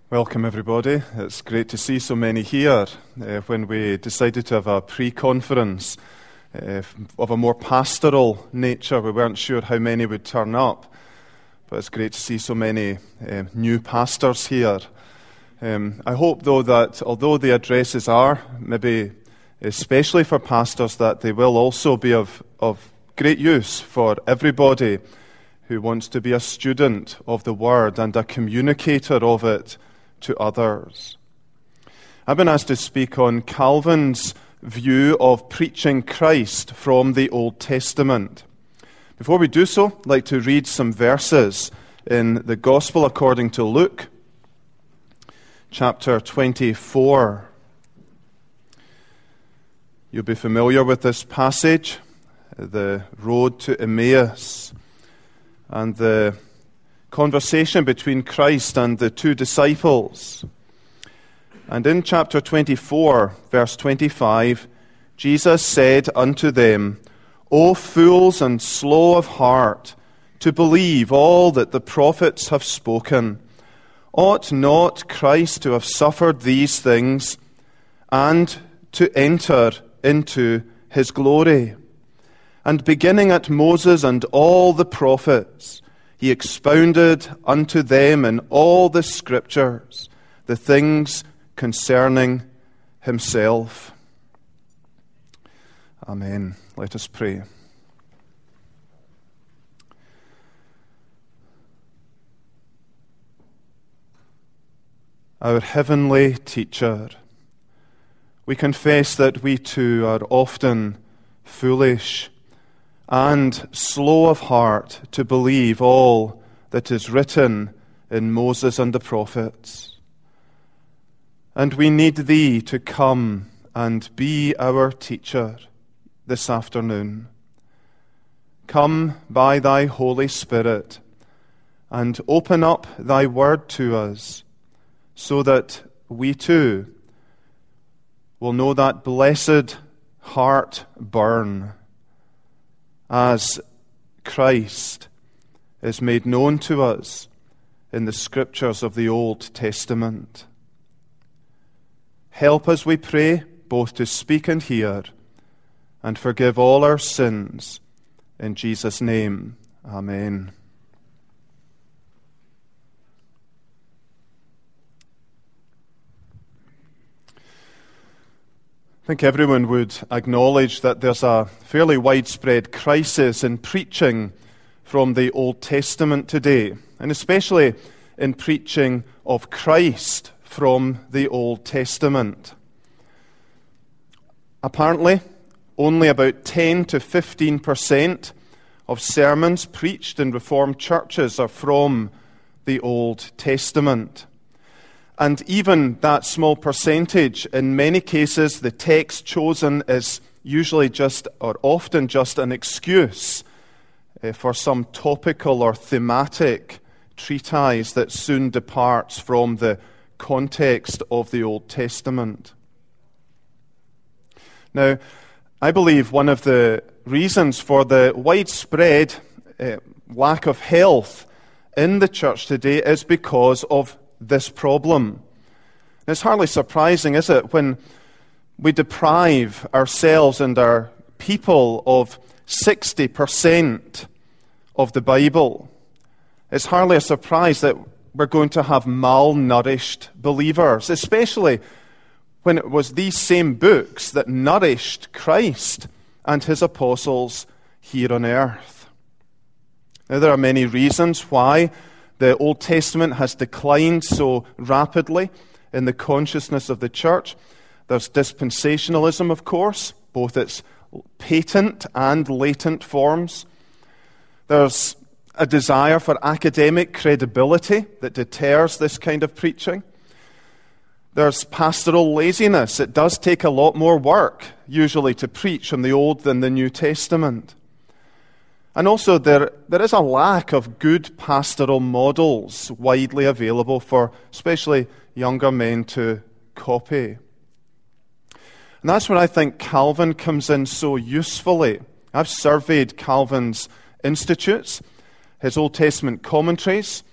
Welcome everybody. It's great to see so many here. When we decided to have a pre-conference of a more pastoral nature, we weren't sure how many would turn up, but it's great to see so many new pastors here. I hope though that although the addresses are maybe especially for pastors, that they will also be of great use for everybody who wants to be a student of the Word and a communicator of it to others. I've been asked to speak on Calvin's view of preaching Christ from the Old Testament. Before we do so, I'd like to read some verses in the Gospel according to Luke, chapter 24. You'll be familiar with this passage, the road to Emmaus, and the conversation between Christ and the two disciples. And in chapter 24, verse 25, Jesus said unto them, O fools and slow of heart, to believe all that the prophets have spoken. Ought not Christ to have suffered these things, and to enter into his glory? And beginning at Moses and all the prophets, he expounded unto them in all the Scriptures the things concerning himself. Amen. Let us pray. Our heavenly teacher, we confess that we too are often foolish and slow of heart to believe all that is written in Moses and the prophets. And we need Thee to come and be our teacher this afternoon. Come by Thy Holy Spirit and open up Thy Word to us, so that we too will know that blessed heart burn as Christ is made known to us in the Scriptures of the Old Testament. Help us, we pray, both to speak and hear, and forgive all our sins. In Jesus' name, amen. I think everyone would acknowledge that there's a fairly widespread crisis in preaching from the Old Testament today, and especially in preaching of Christ from the Old Testament. Apparently, only about 10 to 15% of sermons preached in Reformed churches are from the Old Testament. And even that small percentage, in many cases, the text chosen is usually just, or often just, an excuse for some topical or thematic treatise that soon departs from the context of the Old Testament. Now, I believe one of the reasons for the widespread lack of health in the church today is because of this problem. It's hardly surprising, is it, when we deprive ourselves and our people of 60% of the Bible. It's hardly a surprise that we're going to have malnourished believers, especially when it was these same books that nourished Christ and his apostles here on earth. Now, there are many reasons why the Old Testament has declined so rapidly in the consciousness of the church. There's dispensationalism, of course, both its patent and latent forms. There's a desire for academic credibility that deters this kind of preaching. There's pastoral laziness. It does take a lot more work, usually, to preach from the Old than the New Testament. And also there is a lack of good pastoral models widely available for especially younger men to copy. And that's where I think Calvin comes in so usefully. I've surveyed Calvin's institutes, his Old Testament commentaries,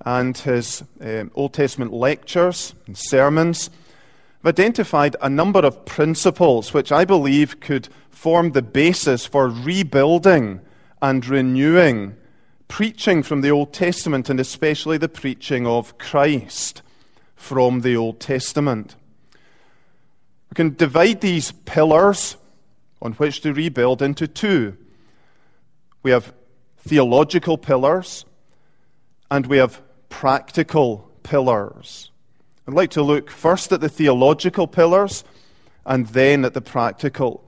and his Old Testament lectures and sermons have identified a number of principles which I believe could form the basis for rebuilding and renewing preaching from the Old Testament, and especially the preaching of Christ from the Old Testament. We can divide these pillars on which to rebuild into two. We have theological pillars and we have practical pillars. I'd like to look first at the theological pillars and then at the practical.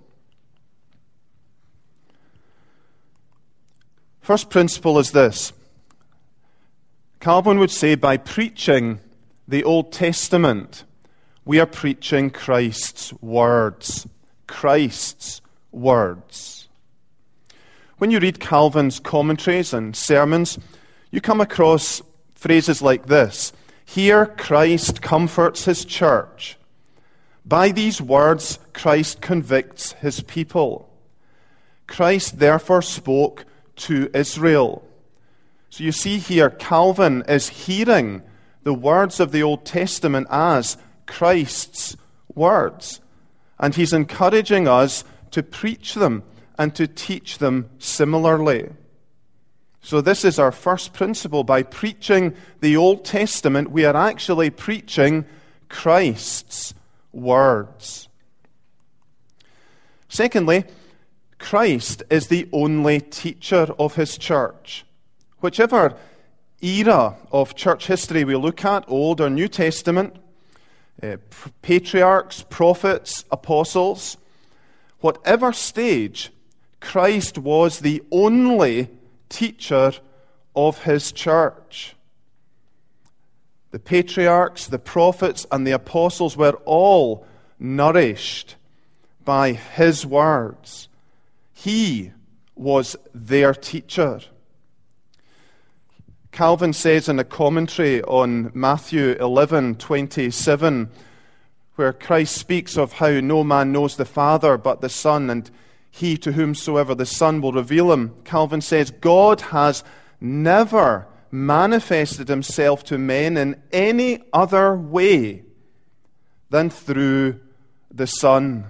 First principle is this. Calvin would say, by preaching the Old Testament, we are preaching Christ's words. Christ's words. When you read Calvin's commentaries and sermons, you come across phrases like this. Here Christ comforts his church. By these words, Christ convicts his people. Christ therefore spoke to Israel. So you see here, Calvin is hearing the words of the Old Testament as Christ's words. And he's encouraging us to preach them and to teach them similarly. So this is our first principle. By preaching the Old Testament, we are actually preaching Christ's words. Secondly, Christ is the only teacher of his church. Whichever era of church history we look at, Old or New Testament, patriarchs, prophets, apostles, whatever stage, Christ was the only teacher of his church. The patriarchs, the prophets, and the apostles were all nourished by his words. He was their teacher. Calvin says in a commentary on Matthew 11:27, where Christ speaks of how no man knows the Father but the Son, and he to whomsoever the Son will reveal him. Calvin says, God has never manifested himself to men in any other way than through the Son.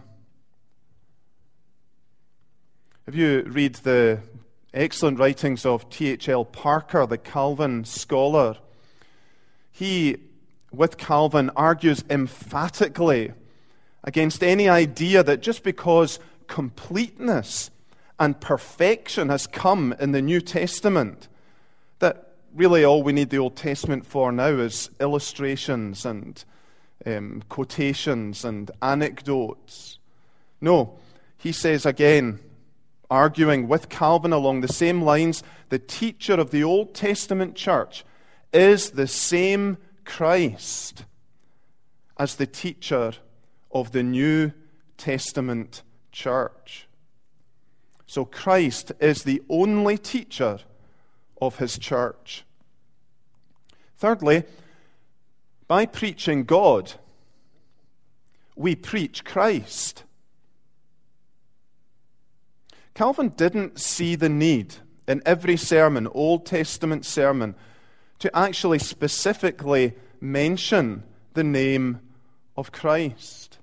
If you read the excellent writings of T.H.L. Parker, the Calvin scholar, he, with Calvin, argues emphatically against any idea that just because completeness and perfection has come in the New Testament, that really all we need the Old Testament for now is illustrations and quotations and anecdotes. No, he says again, arguing with Calvin along the same lines, the teacher of the Old Testament church is the same Christ as the teacher of the New Testament church. So Christ is the only teacher of his church. Thirdly, by preaching God, we preach Christ. Calvin didn't see the need in every sermon, Old Testament sermon, to actually specifically mention the name of Christ.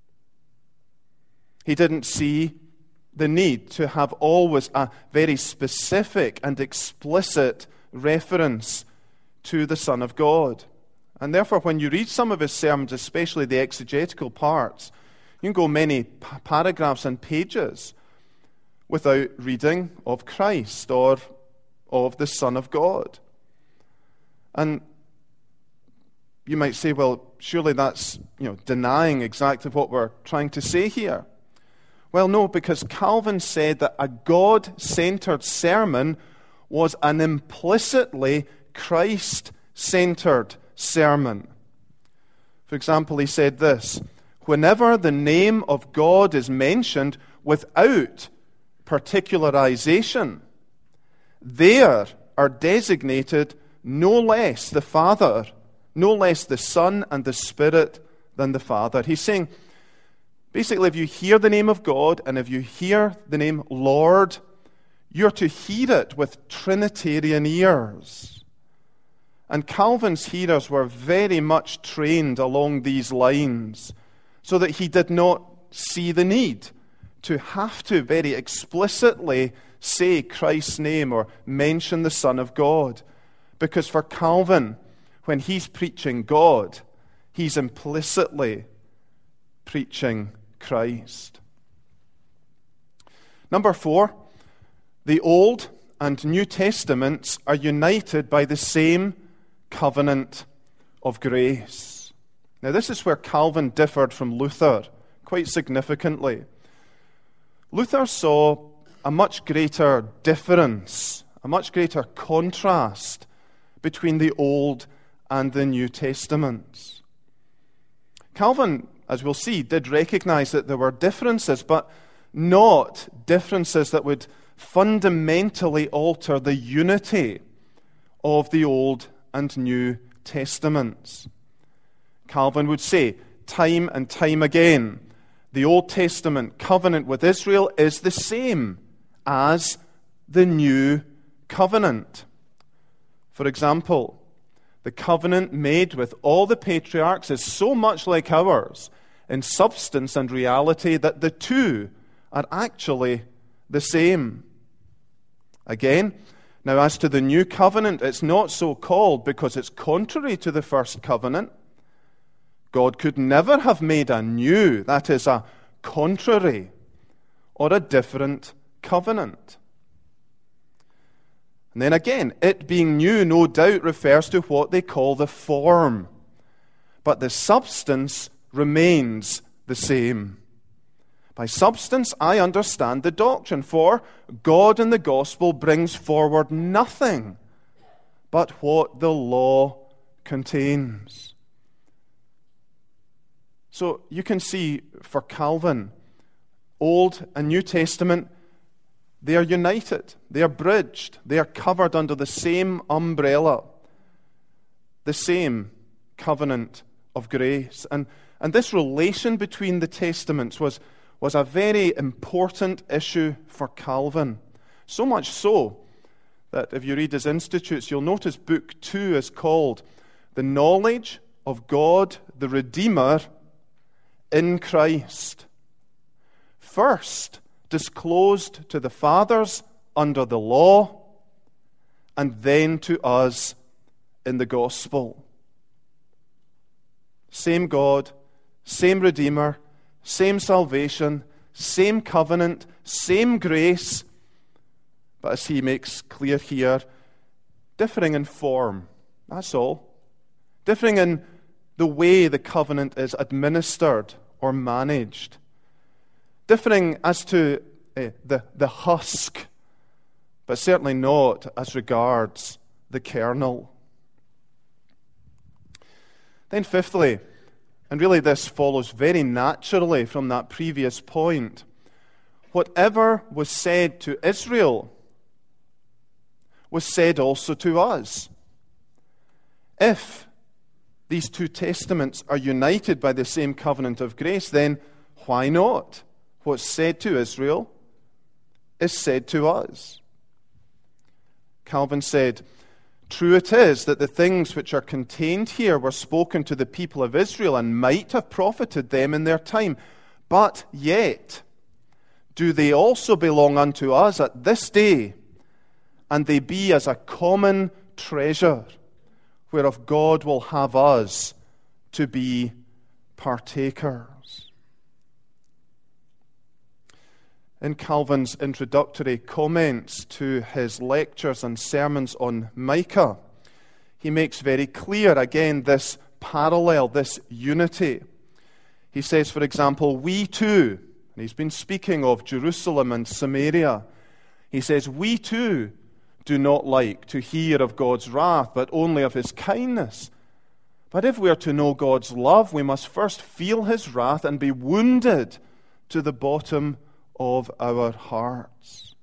He didn't see the need to have always a very specific and explicit reference to the Son of God. And therefore, when you read some of his sermons, especially the exegetical parts, you can go many paragraphs and pages without reading of Christ or of the Son of God. And you might say, well, surely that's denying exactly what we're trying to say here. Well, no, because Calvin said that a God-centered sermon was an implicitly Christ-centered sermon. For example, he said this, whenever the name of God is mentioned without particularization, there are designated no less the Father, no less the Son and the Spirit than the Father. He's saying, basically, if you hear the name of God and if you hear the name Lord, you're to hear it with Trinitarian ears. And Calvin's hearers were very much trained along these lines, so that he did not see the need to have to very explicitly say Christ's name or mention the Son of God. Because for Calvin, when he's preaching God, he's implicitly preaching Christ. Number 4, the Old and New Testaments are united by the same covenant of grace. Now, this is where Calvin differed from Luther quite significantly. Luther saw a much greater difference, a much greater contrast between the Old and the New Testaments. Calvin, as we'll see, did recognize that there were differences, but not differences that would fundamentally alter the unity of the Old and New Testaments. Calvin would say, time and time again, the Old Testament covenant with Israel is the same as the New Covenant. For example, the covenant made with all the patriarchs is so much like ours in substance and reality that the two are actually the same. Again, now as to the New Covenant, it's not so called because it's contrary to the first covenant. God could never have made a new, that is, a contrary or a different covenant. And then again, it being new no doubt refers to what they call the form, but the substance remains the same. By substance, I understand the doctrine, for God in the gospel brings forward nothing but what the law contains. So you can see for Calvin, Old and New Testament, they are united, they are bridged, they are covered under the same umbrella, the same covenant of grace. And this relation between the testaments was a very important issue for Calvin. So much so that if you read his Institutes, you'll notice Book 2 is called The Knowledge of God the Redeemer in Christ. First, disclosed to the fathers under the law, and then to us in the gospel. Same God, same Redeemer, same salvation, same covenant, same grace, but as he makes clear here, differing in form. That's all. Differing in the way the covenant is administered or managed. Differing as to the husk, but certainly not as regards the kernel. Then fifthly, and really this follows very naturally from that previous point, whatever was said to Israel was said also to us. If these two testaments are united by the same covenant of grace, then why not? What's said to Israel is said to us. Calvin said, "True it is that the things which are contained here were spoken to the people of Israel and might have profited them in their time, but yet do they also belong unto us at this day, and they be as a common treasure, whereof God will have us to be partakers." In Calvin's introductory comments to his lectures and sermons on Micah, he makes very clear, again, this parallel, this unity. He says, for example, we too, and he's been speaking of Jerusalem and Samaria, he says, we too do not like to hear of God's wrath, but only of his kindness. But if we are to know God's love, we must first feel his wrath and be wounded to the bottom of our hearts.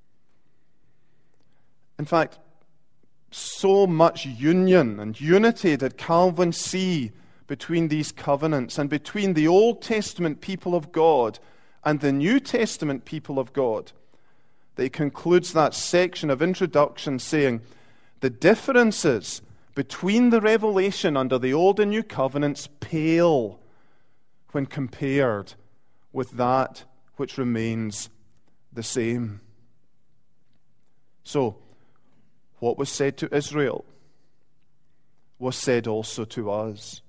In fact, so much union and unity did Calvin see between these covenants and between the Old Testament people of God and the New Testament people of God, that he concludes that section of introduction saying, the differences between the revelation under the Old and New Covenants pale when compared with that which remains the same. So, what was said to Israel was said also to us.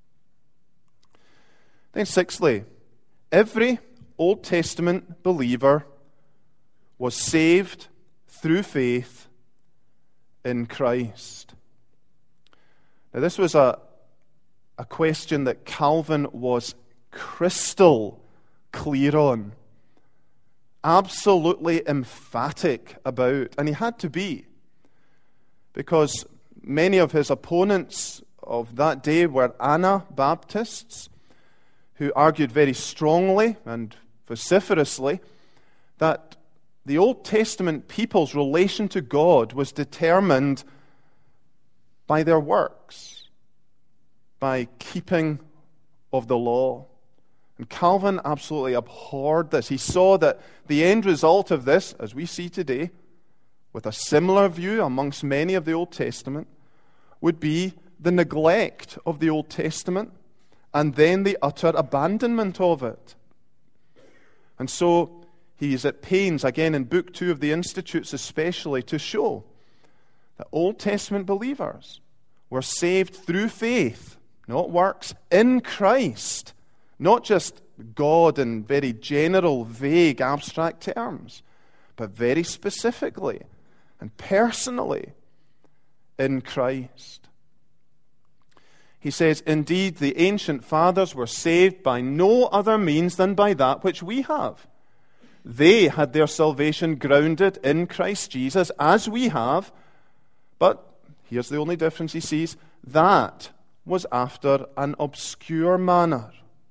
Then sixthly, every Old Testament believer was saved through faith in Christ. Now, this was a question that Calvin was crystal clear on, absolutely emphatic about, and he had to be, because many of his opponents of that day were Anabaptists who argued very strongly and vociferously that the Old Testament people's relation to God was determined by their works, by keeping of the law. And Calvin absolutely abhorred this. He saw that the end result of this, as we see today, with a similar view amongst many of the Old Testament, would be the neglect of the Old Testament and then the utter abandonment of it. And so he is at pains, again in Book 2 of the Institutes especially, to show that Old Testament believers were saved through faith, not works, in Christ. Not just God in very general, vague, abstract terms, but very specifically and personally in Christ. He says, indeed, the ancient fathers were saved by no other means than by that which we have. They had their salvation grounded in Christ Jesus, as we have, but here's the only difference he sees, that was after an obscure manner.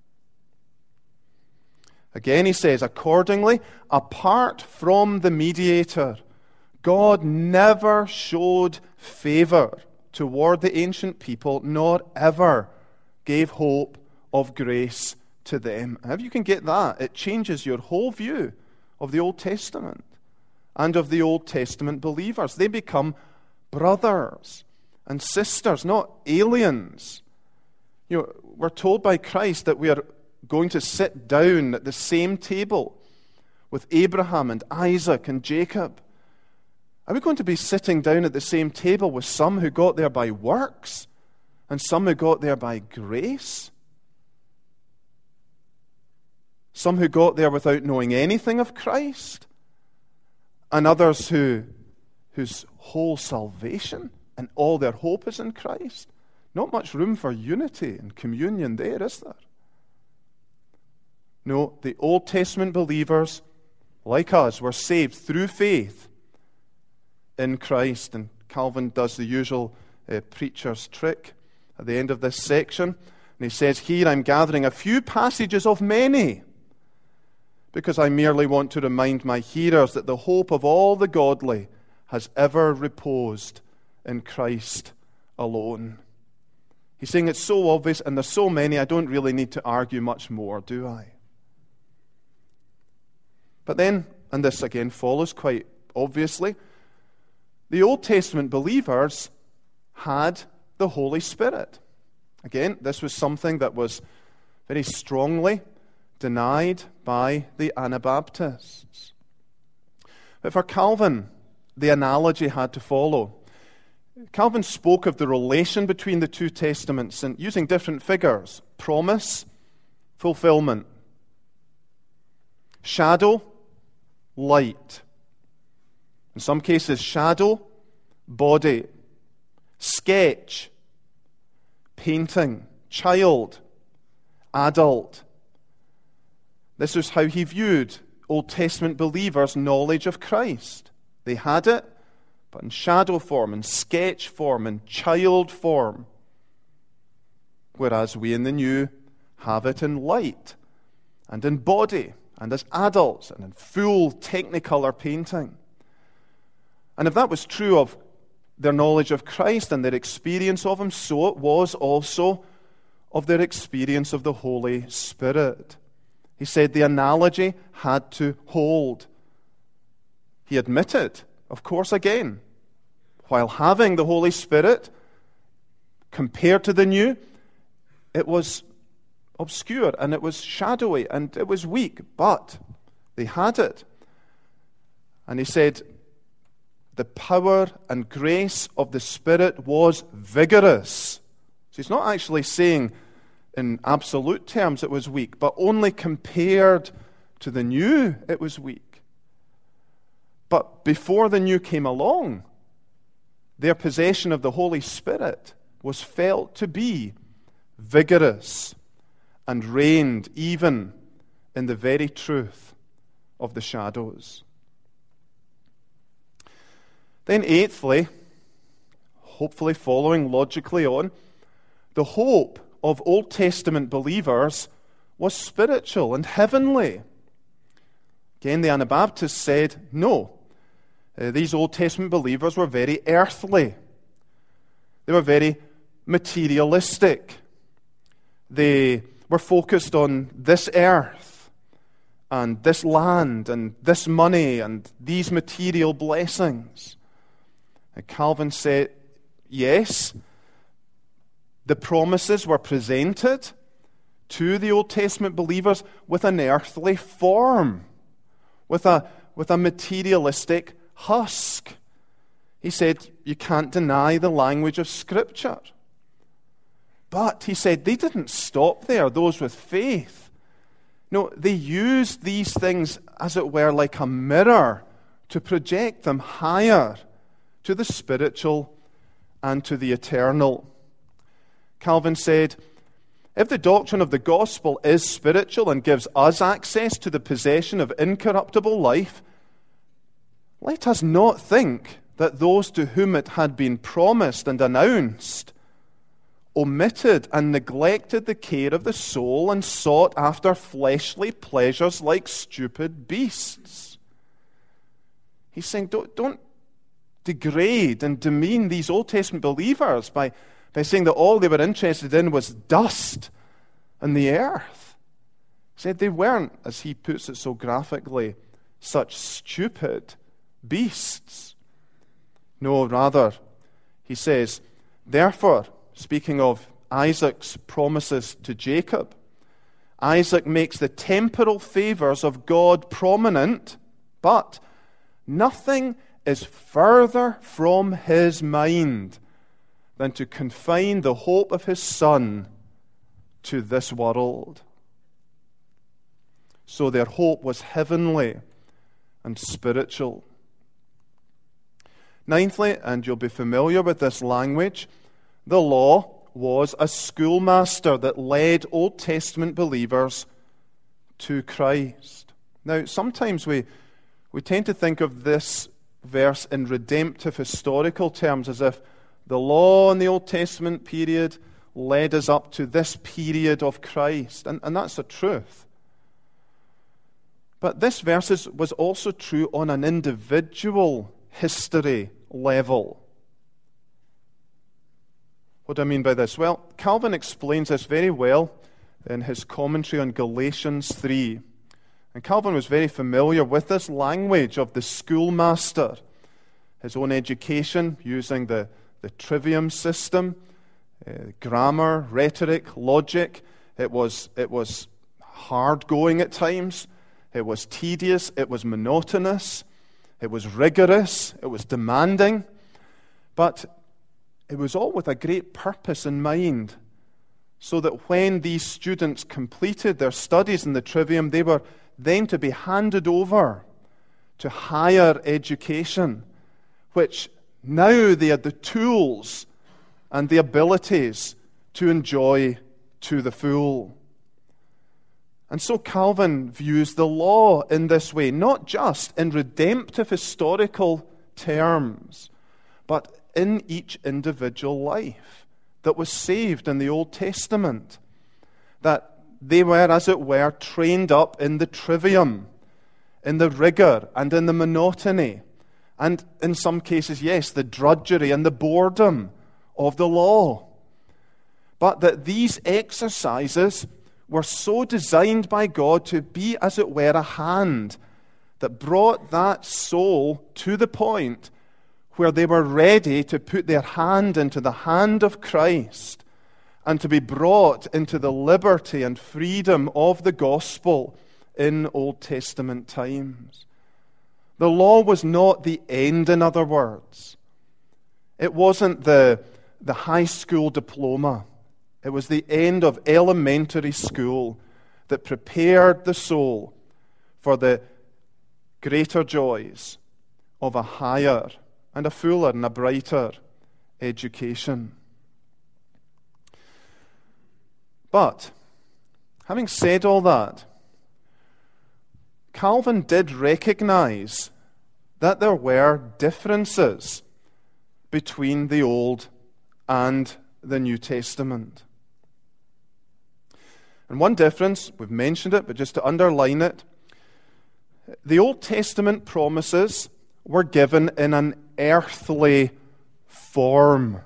Again, he says, accordingly, apart from the mediator, God never showed favor toward the ancient people, nor ever gave hope of grace to them. And if you can get that, it changes your whole view of the Old Testament and of the Old Testament believers. They become brothers and sisters, not aliens. You know, we're told by Christ that we are going to sit down at the same table with Abraham and Isaac and Jacob. Are we going to be sitting down at the same table with some who got there by works and some who got there by grace? Some who got there without knowing anything of Christ, and others whose whole salvation and all their hope is in Christ? Not much room for unity and communion there, is there? No, the Old Testament believers, like us, were saved through faith in Christ. And Calvin does the usual preacher's trick at the end of this section. And he says, here I'm gathering a few passages of many, because I merely want to remind my hearers that the hope of all the godly has ever reposed in Christ alone. He's saying it's so obvious and there's so many, I don't really need to argue much more, do I? But then, and this again follows quite obviously, the Old Testament believers had the Holy Spirit. Again, this was something that was very strongly denied by the Anabaptists. But for Calvin, the analogy had to follow. Calvin spoke of the relation between the two testaments and using different figures: promise, fulfillment; shadow, light; in some cases, shadow, body; sketch, painting; child, adult. This is how he viewed Old Testament believers' knowledge of Christ. They had it, but in shadow form, in sketch form, in child form. Whereas we in the New have it in light and in body and as adults and in full technicolor painting. And if that was true of their knowledge of Christ and their experience of Him, so it was also of their experience of the Holy Spirit. He said the analogy had to hold. He admitted, of course, again, while having the Holy Spirit, compared to the new, it was obscure and it was shadowy and it was weak, but they had it. And he said, the power and grace of the Spirit was vigorous. So he's not actually saying in absolute terms it was weak, but only compared to the new it was weak. But before the new came along, their possession of the Holy Spirit was felt to be vigorous and reigned even in the very truth of the shadows. Then eighthly, hopefully following logically on, the hope of Old Testament believers was spiritual and heavenly. Again, the Anabaptists said, no, these Old Testament believers were very earthly. They were very materialistic. They were focused on this earth and this land and this money and these material blessings. And Calvin said, yes, the promises were presented to the Old Testament believers with an earthly form, with a materialistic husk. He said, you can't deny the language of Scripture. But, he said, they didn't stop there, those with faith. No, they used these things, as it were, like a mirror to project them higher to the spiritual and to the eternal. Calvin said, if the doctrine of the gospel is spiritual and gives us access to the possession of incorruptible life, let us not think that those to whom it had been promised and announced omitted and neglected the care of the soul and sought after fleshly pleasures like stupid beasts. He's saying, don't degrade and demean these Old Testament believers by saying that all they were interested in was dust and the earth. He said they weren't, as he puts it so graphically, such stupid beasts. No, rather, he says, therefore, speaking of Isaac's promises to Jacob, Isaac makes the temporal favors of God prominent, but nothing is further from his mind than to confine the hope of his son to this world. So their hope was heavenly and spiritual. Ninthly, and you'll be familiar with this language, the law was a schoolmaster that led Old Testament believers to Christ. Now, sometimes we tend to think of this verse in redemptive historical terms, as if the law in the Old Testament period led us up to this period of Christ. And that's the truth. But this verse was also true on an individual history level. What do I mean by this? Well, Calvin explains this very well in his commentary on Galatians 3. And Calvin was very familiar with this language of the schoolmaster, his own education using the trivium system, grammar, rhetoric, logic. It was hard going at times. It was tedious. It was monotonous. It was rigorous. It was demanding. But it was all with a great purpose in mind, so that when these students completed their studies in the trivium, they were then to be handed over to higher education, which now they had the tools and the abilities to enjoy to the full. And so Calvin views the law in this way, not just in redemptive historical terms, but in each individual life that was saved in the Old Testament, that they were, as it were, trained up in the trivium, in the rigor and in the monotony, and in some cases, yes, the drudgery and the boredom of the law. But that these exercises were so designed by God to be, as it were, a hand that brought that soul to the point where they were ready to put their hand into the hand of Christ and to be brought into the liberty and freedom of the gospel in Old Testament times. The law was not the end, in other words. It wasn't the high school diploma. It was the end of elementary school that prepared the soul for the greater joys of a higher and a fuller and a brighter education. But, having said all that, Calvin did recognize that there were differences between the Old and the New Testament. And one difference, we've mentioned it, but just to underline it, the Old Testament promises were given in an earthly form.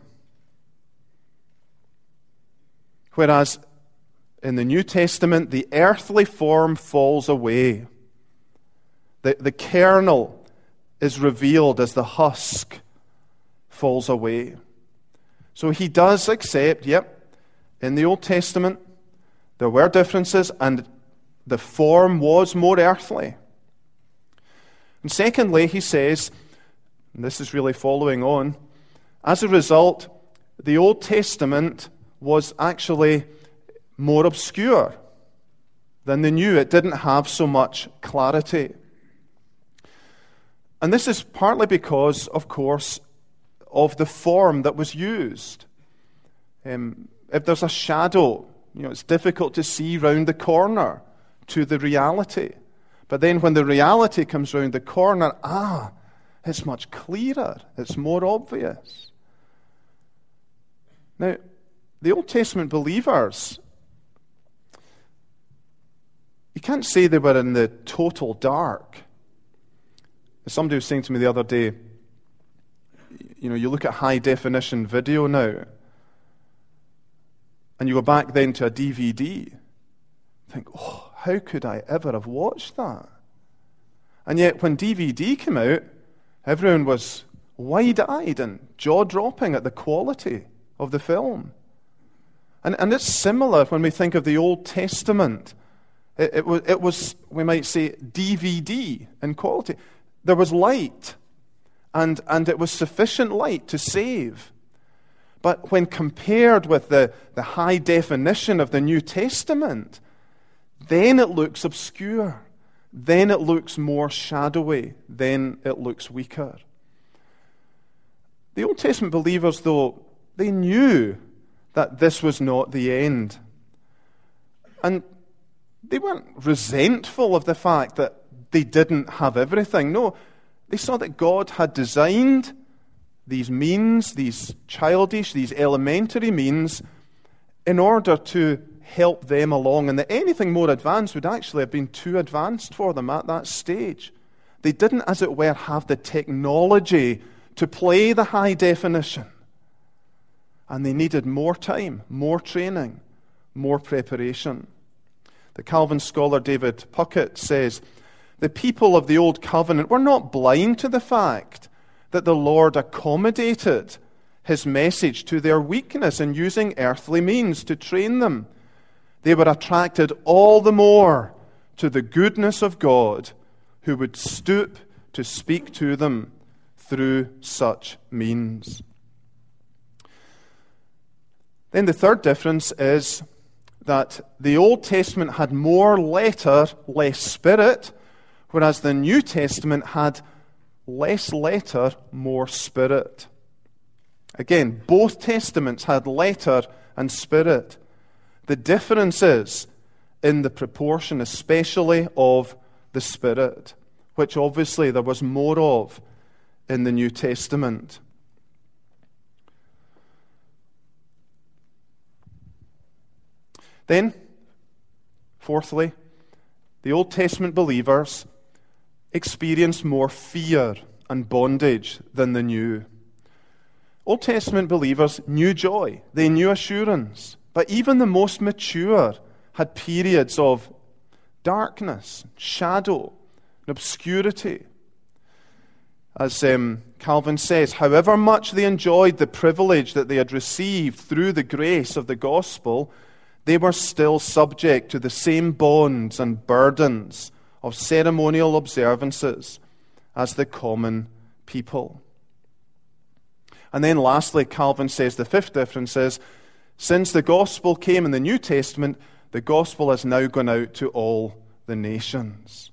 Whereas in the New Testament, the earthly form falls away. The kernel is revealed as the husk falls away. So he does accept, in the Old Testament, there were differences and the form was more earthly. And secondly, he says, and this is really following on, as a result, the Old Testament was actually more obscure than the New. It didn't have so much clarity. And this is partly because, of course, of the form that was used. If there's a shadow, it's difficult to see round the corner to the reality. But then when the reality comes round the corner, it's much clearer. It's more obvious. Now, the Old Testament believers, you can't say they were in the total dark. Somebody was saying to me the other day, you look at high-definition video now, and you go back then to a DVD, think, how could I ever have watched that? And yet, when DVD came out, everyone was wide-eyed and jaw-dropping at the quality of the film. And it's similar when we think of the Old Testament. It was, we might say, DVD in quality. There was light, and it was sufficient light to save. But when compared with the high definition of the New Testament, then it looks obscure. Then it looks more shadowy. Then it looks weaker. The Old Testament believers, though, they knew that this was not the end. And they weren't resentful of the fact that they didn't have everything. No, they saw that God had designed these means, these childish, these elementary means, in order to help them along, and that anything more advanced would actually have been too advanced for them at that stage. They didn't, as it were, have the technology to play the high definition. And they needed more time, more training, more preparation. The Calvin scholar David Puckett says, the people of the Old Covenant were not blind to the fact that the Lord accommodated his message to their weakness in using earthly means to train them. They were attracted all the more to the goodness of God, who would stoop to speak to them through such means. Then the third difference is that the Old Testament had more letter, less spirit, whereas the New Testament had less letter, more spirit. Again, both Testaments had letter and spirit. The difference is in the proportion, especially of the Spirit, which obviously there was more of in the New Testament. Then, fourthly, the Old Testament believers experienced more fear and bondage than the New. Old Testament believers knew joy, they knew assurance, but even the most mature had periods of darkness, shadow, and obscurity. As Calvin says, however much they enjoyed the privilege that they had received through the grace of the gospel, they were still subject to the same bonds and burdens of ceremonial observances as the common people. And then lastly, Calvin says the fifth difference is, since the gospel came in the New Testament, the gospel has now gone out to all the nations.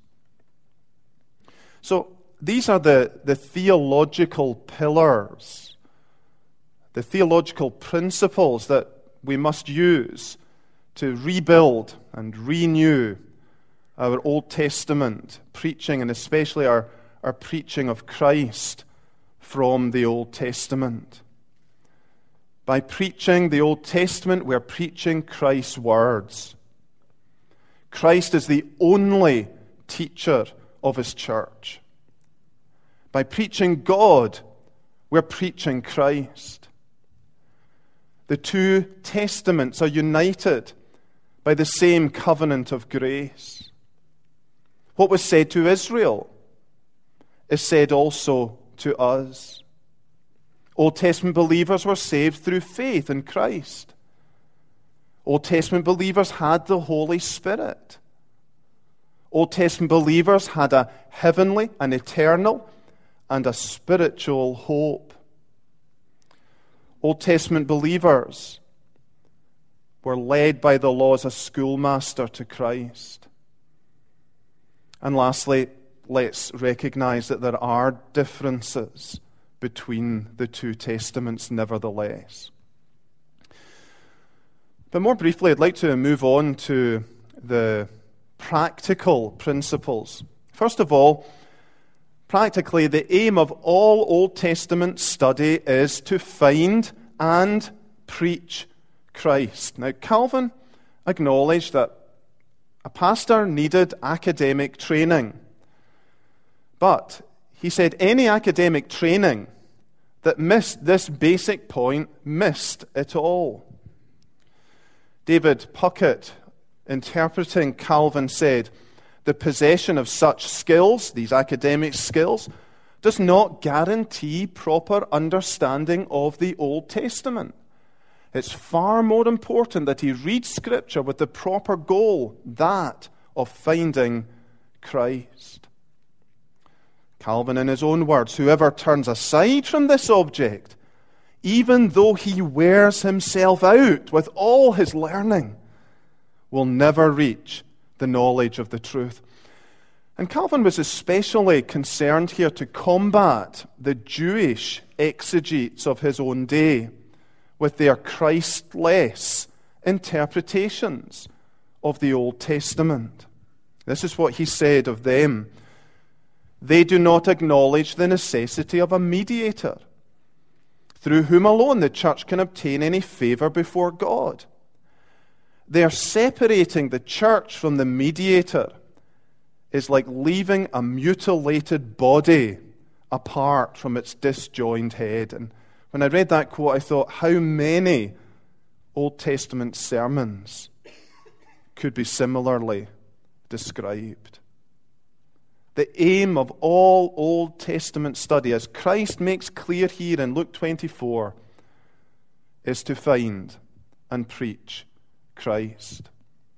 So these are the theological pillars, the theological principles that we must use to rebuild and renew our Old Testament preaching, and especially our preaching of Christ from the Old Testament. By preaching the Old Testament, we're preaching Christ's words. Christ is the only teacher of his church. By preaching God, we're preaching Christ. The two testaments are united by the same covenant of grace. What was said to Israel is said also to us. Old Testament believers were saved through faith in Christ. Old Testament believers had the Holy Spirit. Old Testament believers had a heavenly, an eternal, and a spiritual hope. Old Testament believers were led by the law as a schoolmaster to Christ. And lastly, let's recognize that there are differences between the two testaments nevertheless. But more briefly, I'd like to move on to the practical principles. First of all, practically, the aim of all Old Testament study is to find and preach Christ. Now, Calvin acknowledged that a pastor needed academic training. But he said any academic training that missed this basic point missed it all. David Puckett, interpreting Calvin, said, the possession of such skills, these academic skills, does not guarantee proper understanding of the Old Testament. It's far more important that he reads Scripture with the proper goal, that of finding Christ. Calvin, in his own words, whoever turns aside from this object, even though he wears himself out with all his learning, will never reach the knowledge of the truth. And Calvin was especially concerned here to combat the Jewish exegetes of his own day with their Christless interpretations of the Old Testament. This is what he said of them. They do not acknowledge the necessity of a mediator, through whom alone the church can obtain any favor before God. They are separating the church from the mediator is like leaving a mutilated body apart from its disjoined head. And when I read that quote, I thought, how many Old Testament sermons could be similarly described? The aim of all Old Testament study, as Christ makes clear here in Luke 24, is to find and preach Christ.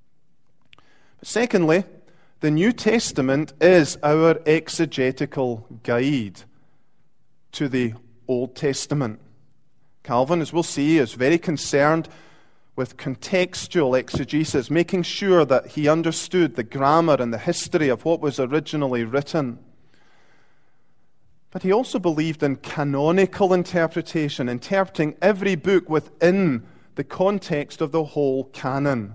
But secondly, the New Testament is our exegetical guide to the Old Testament. Calvin, as we'll see, is very concerned with contextual exegesis, making sure that he understood the grammar and the history of what was originally written. But he also believed in canonical interpretation, interpreting every book within the context of the whole canon.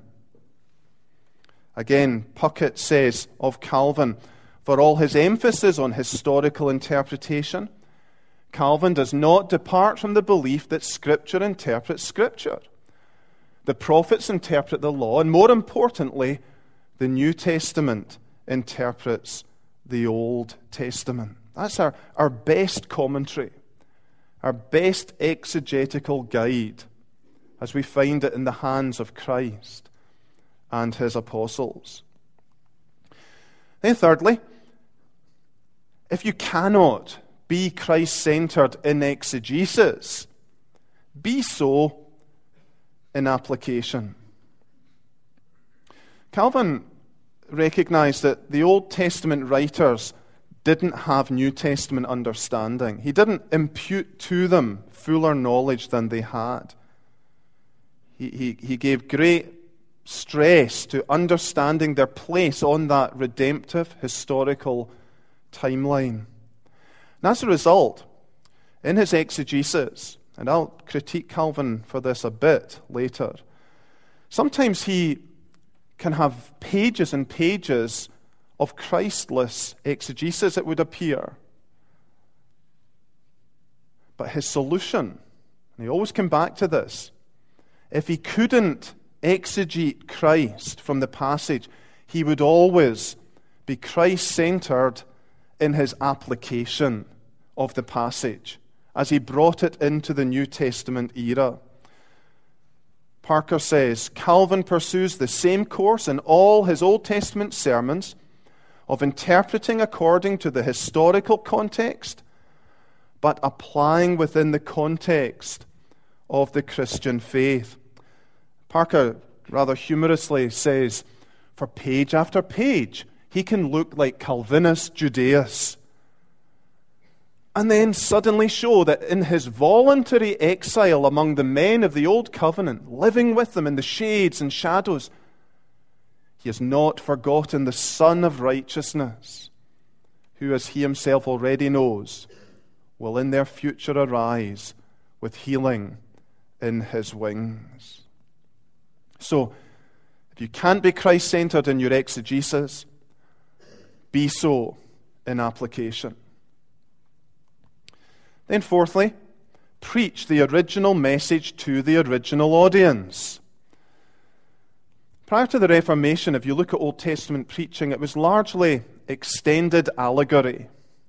Again, Puckett says of Calvin, for all his emphasis on historical interpretation, Calvin does not depart from the belief that Scripture interprets Scripture. The prophets interpret the law, and more importantly, the New Testament interprets the Old Testament. That's our best commentary, our best exegetical guide, as we find it in the hands of Christ and his apostles. Then thirdly, if you cannot be Christ-centered in exegesis, be so in application. Calvin recognized that the Old Testament writers didn't have New Testament understanding. He didn't impute to them fuller knowledge than they had. He gave great stress to understanding their place on that redemptive historical timeline. And as a result, in his exegesis, and I'll critique Calvin for this a bit later, sometimes he can have pages and pages of Christless exegesis, it would appear. But his solution, and he always came back to this, if he couldn't exegete Christ from the passage, he would always be Christ-centered in his application of the passage as he brought it into the New Testament era. Parker says, Calvin pursues the same course in all his Old Testament sermons of interpreting according to the historical context, but applying within the context of the Christian faith. Parker rather humorously says, for page after page, he can look like Calvinus Judaeus, and then suddenly show that in his voluntary exile among the men of the Old Covenant, living with them in the shades and shadows, he has not forgotten the Son of Righteousness, who, as he himself already knows, will in their future arise with healing in his wings. So, if you can't be Christ-centered in your exegesis, be so in application. Then fourthly, preach the original message to the original audience. Prior to the Reformation, if you look at Old Testament preaching, it was largely extended allegory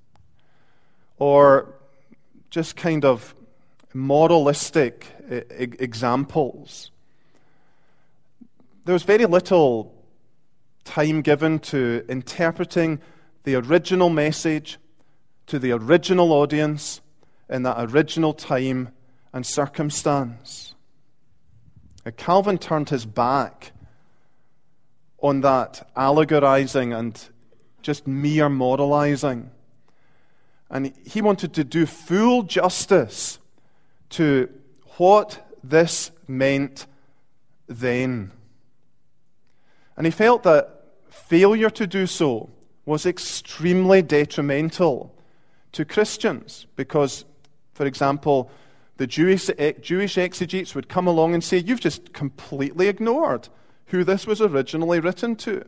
or just kind of moralistic examples. There was very little time given to interpreting the original message to the original audience in that original time and circumstance. Calvin turned his back on that allegorizing and just mere moralizing. And he wanted to do full justice to what this meant then. And he felt that failure to do so was extremely detrimental to Christians because, for example, the Jewish exegetes would come along and say, you've just completely ignored who this was originally written to.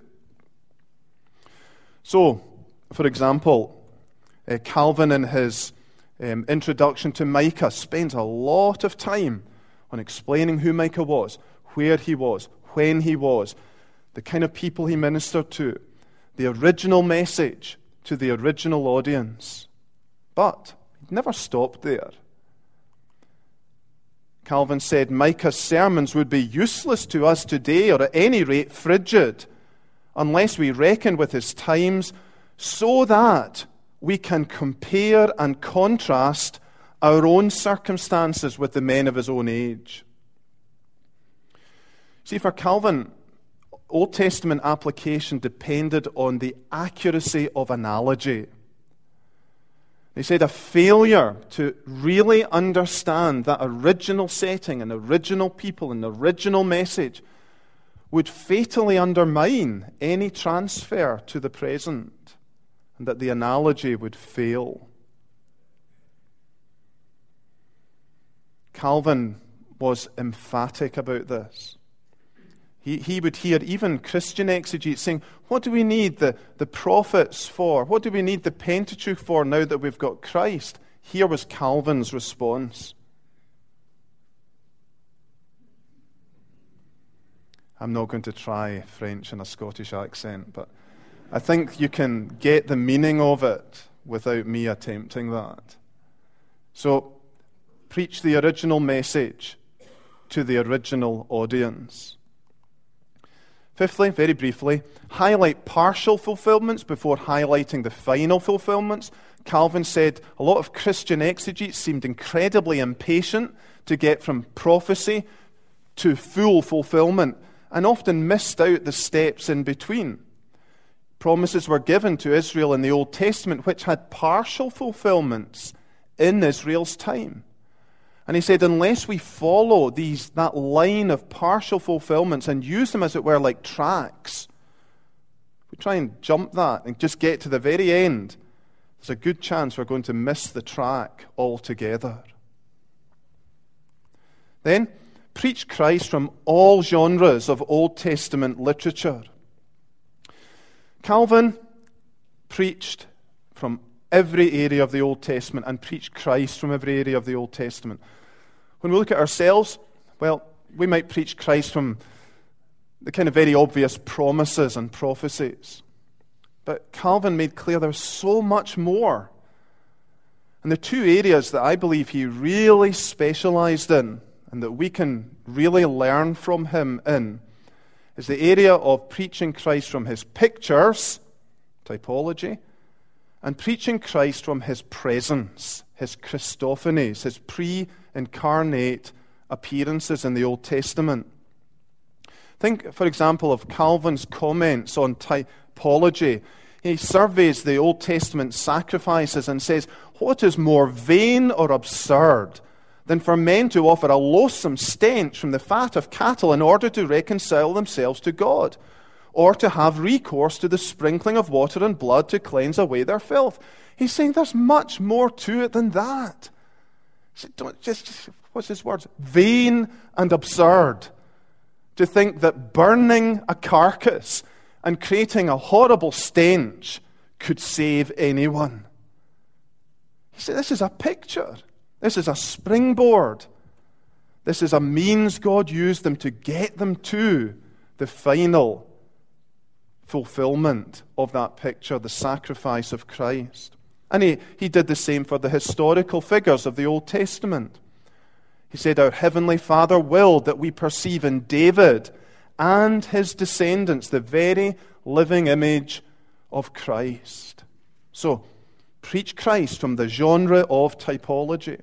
So, for example, Calvin in his introduction to Micah spends a lot of time on explaining who Micah was, where he was, when he was, the kind of people he ministered to, the original message to the original audience. But he never stopped there. Calvin said Micah's sermons would be useless to us today, or at any rate frigid, unless we reckon with his times, so that we can compare and contrast our own circumstances with the men of his own age. See, for Calvin, Old Testament application depended on the accuracy of analogy. He said a failure to really understand that original setting and original people and original message would fatally undermine any transfer to the present, and that the analogy would fail. Calvin was emphatic about this. He would hear even Christian exegetes saying, what do we need the prophets for? What do we need the Pentateuch for now that we've got Christ? Here was Calvin's response. I'm not going to try French in a Scottish accent, but I think you can get the meaning of it without me attempting that. So, preach the original message to the original audience. Fifthly, very briefly, highlight partial fulfillments before highlighting the final fulfillments. Calvin said a lot of Christian exegetes seemed incredibly impatient to get from prophecy to full fulfillment, and often missed out the steps in between. Promises were given to Israel in the Old Testament which had partial fulfillments in Israel's time. And he said, unless we follow that line of partial fulfillments and use them, as it were, like tracks, we try and jump that and just get to the very end, there's a good chance we're going to miss the track altogether. Then, preach Christ from all genres of Old Testament literature. Calvin preached from every area of the Old Testament and preached Christ from every area of the Old Testament. When we look at ourselves, well, we might preach Christ from the kind of very obvious promises and prophecies. But Calvin made clear there's so much more. And the two areas that I believe he really specialized in and that we can really learn from him in is the area of preaching Christ from his pictures, typology, and preaching Christ from his presence, his Christophanies, his pre-incarnate appearances in the Old Testament. Think, for example, of Calvin's comments on typology. He surveys the Old Testament sacrifices and says, what is more vain or absurd than for men to offer a loathsome stench from the fat of cattle in order to reconcile themselves to God, or to have recourse to the sprinkling of water and blood to cleanse away their filth? He's saying there's much more to it than that. Don't just, what's his words? Vain and absurd to think that burning a carcass and creating a horrible stench could save anyone. He said this is a picture. This is a springboard. This is a means God used them to get them to the final fulfillment of that picture, the sacrifice of Christ. And he did the same for the historical figures of the Old Testament. He said, our Heavenly Father willed that we perceive in David and his descendants the very living image of Christ. So, preach Christ from the genre of typology.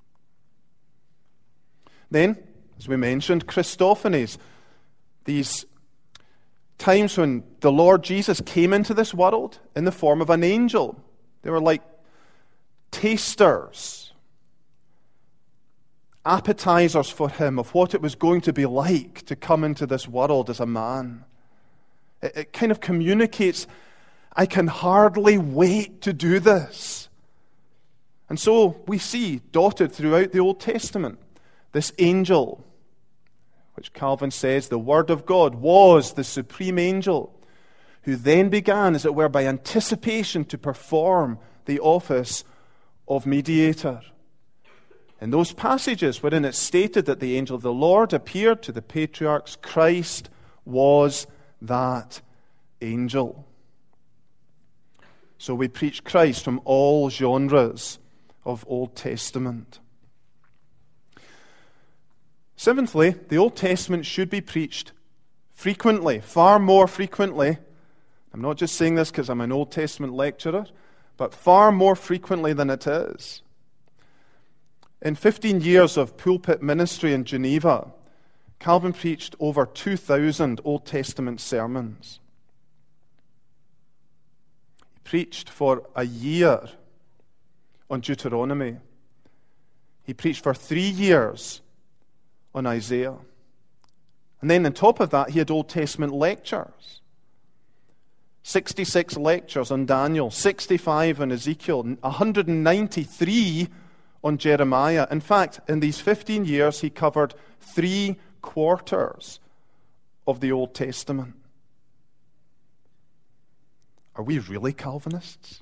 Then, as we mentioned, Christophanies, these times when the Lord Jesus came into this world in the form of an angel. They were like tasters, appetizers for him of what it was going to be like to come into this world as a man. It kind of communicates, I can hardly wait to do this. And so we see dotted throughout the Old Testament this angel, which Calvin says the Word of God was the supreme angel, who then began, as it were, by anticipation to perform the office of mediator. In those passages wherein it's stated that the angel of the Lord appeared to the patriarchs, Christ was that angel. So we preach Christ from all genres of Old Testament. Seventhly, the Old Testament should be preached frequently, far more frequently. I'm not just saying this because I'm an Old Testament lecturer, but far more frequently than it is. In 15 years of pulpit ministry in Geneva, Calvin preached over 2,000 Old Testament sermons. He preached for a year on Deuteronomy. He preached for 3 years on Isaiah. And then on top of that, he had Old Testament lectures. 66 lectures on Daniel, 65 on Ezekiel, 193 on Jeremiah. In fact, in these 15 years, he covered 3/4 of the Old Testament. Are we really Calvinists?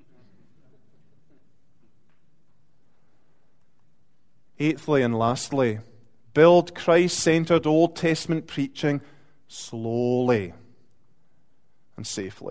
Eighthly and lastly, build Christ-centered Old Testament preaching slowly and safely.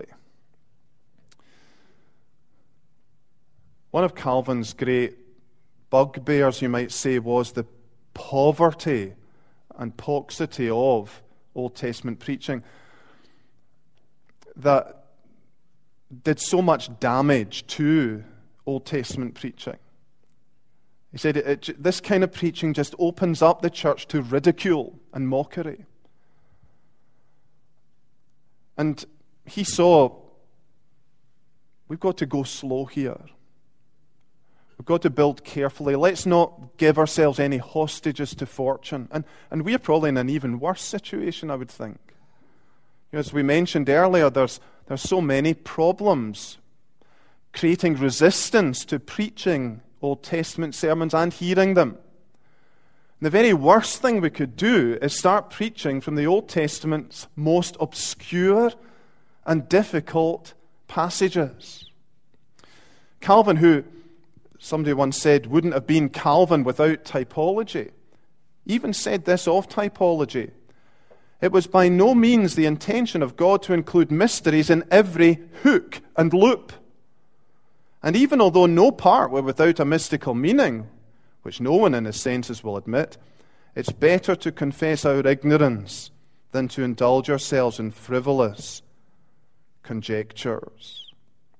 One of Calvin's great bugbears, you might say, was the poverty and paucity of Old Testament preaching that did so much damage to Old Testament preaching. He said this kind of preaching just opens up the church to ridicule and mockery. And he saw, we've got to go slow here. We've got to build carefully. Let's not give ourselves any hostages to fortune. And we're probably in an even worse situation, I would think. As we mentioned earlier, there's so many problems creating resistance to preaching Old Testament sermons and hearing them. And the very worst thing we could do is start preaching from the Old Testament's most obscure and difficult passages. Calvin, who somebody once said wouldn't have been Calvin without typology, even said this of typology: it was by no means the intention of God to include mysteries in every hook and loop. And even although no part were without a mystical meaning, which no one in his senses will admit, it's better to confess our ignorance than to indulge ourselves in frivolous conjectures.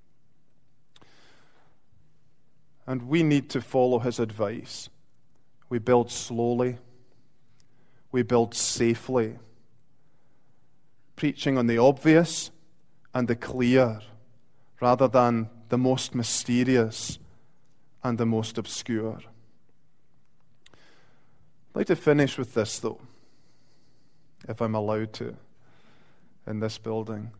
And we need to follow his advice. We build slowly. We build safely. Preaching on the obvious and the clear, rather than the most mysterious and the most obscure. I'd like to finish with this, though, if I'm allowed to, in this building.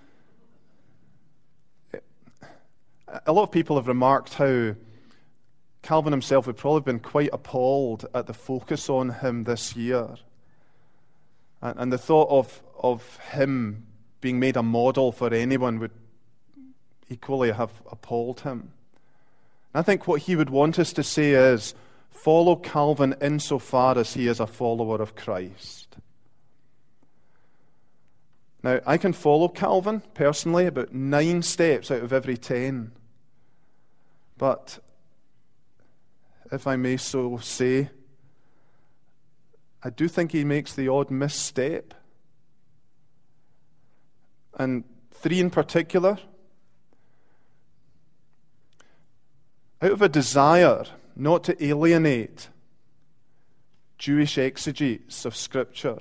A lot of people have remarked how Calvin himself would probably have been quite appalled at the focus on him this year. And the thought of him being made a model for anyone would equally have appalled him. I think what he would want us to say is, follow Calvin insofar as he is a follower of Christ. Now, I can follow Calvin personally about 9 steps out of every 10. But, if I may so say, I do think he makes the odd misstep. And 3 in particular. Out of a desire not to alienate Jewish exegetes of Scripture,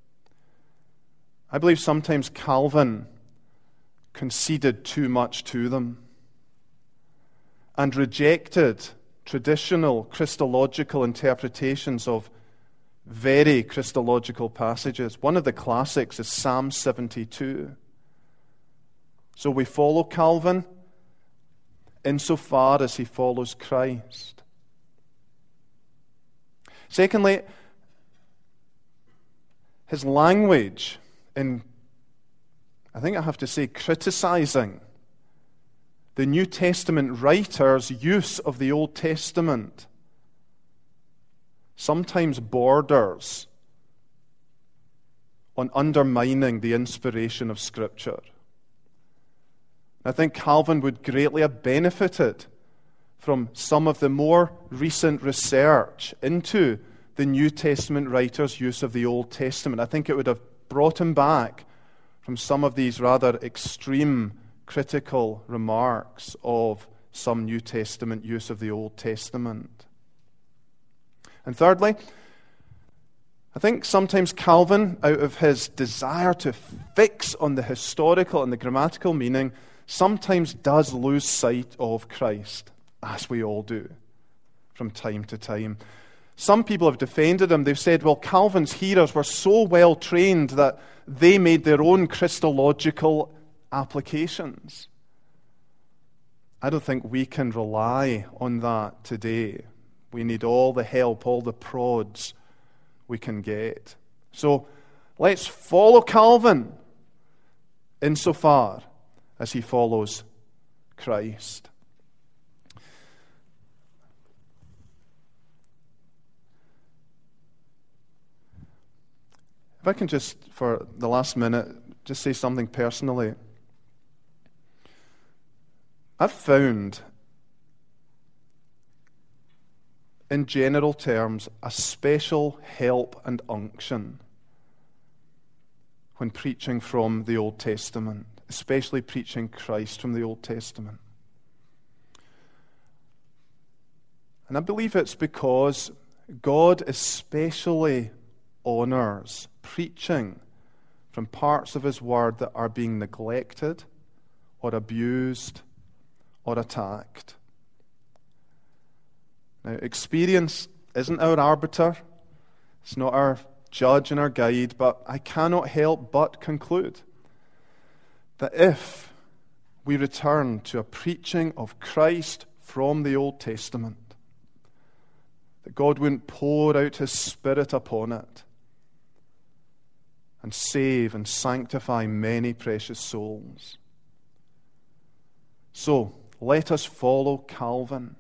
I believe sometimes Calvin conceded too much to them and rejected traditional Christological interpretations of very Christological passages. One of the classics is Psalm 72. So we follow Calvin insofar as he follows Christ. Secondly, his language in, I think I have to say, criticizing the New Testament writers' use of the Old Testament sometimes borders on undermining the inspiration of Scripture. I think Calvin would greatly have benefited from some of the more recent research into the New Testament writers' use of the Old Testament. I think it would have brought him back from some of these rather extreme critical remarks of some New Testament use of the Old Testament. And thirdly, I think sometimes Calvin, out of his desire to fix on the historical and the grammatical meaning, sometimes does lose sight of Christ, as we all do from time to time. Some people have defended him. They've said, well, Calvin's hearers were so well trained that they made their own Christological applications. I don't think we can rely on that today. We need all the help, all the prods we can get. So let's follow Calvin insofar as he follows Christ. If I can just, for the last minute, just say something personally. I've found, in general terms, a special help and unction when preaching from the Old Testament, especially preaching Christ from the Old Testament. And I believe it's because God especially honors preaching from parts of His Word that are being neglected or abused or attacked. Now, experience isn't our arbiter. It's not our judge and our guide, but I cannot help but conclude that if we return to a preaching of Christ from the Old Testament, that God wouldn't pour out His Spirit upon it and save and sanctify many precious souls. So, let us follow Calvin.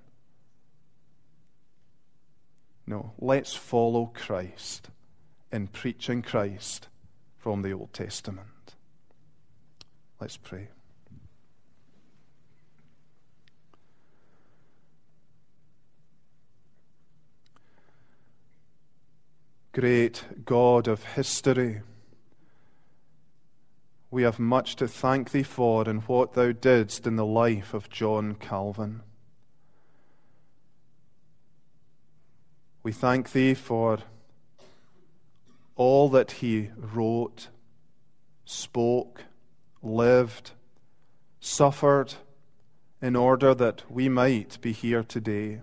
No, let's follow Christ in preaching Christ from the Old Testament. Let's pray. Great God of history, we have much to thank Thee for in what Thou didst in the life of John Calvin. We thank Thee for all that he wrote, spoke, lived, suffered in order that we might be here today.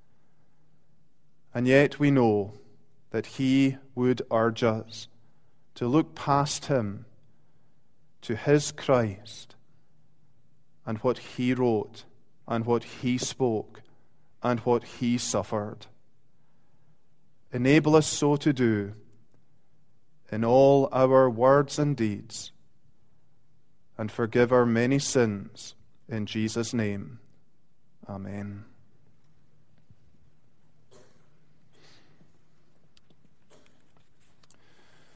And yet we know that he would urge us to look past him to his Christ and what he wrote and what he spoke and what he suffered. Enable us so to do in all our words and deeds, and forgive our many sins in Jesus' name. Amen.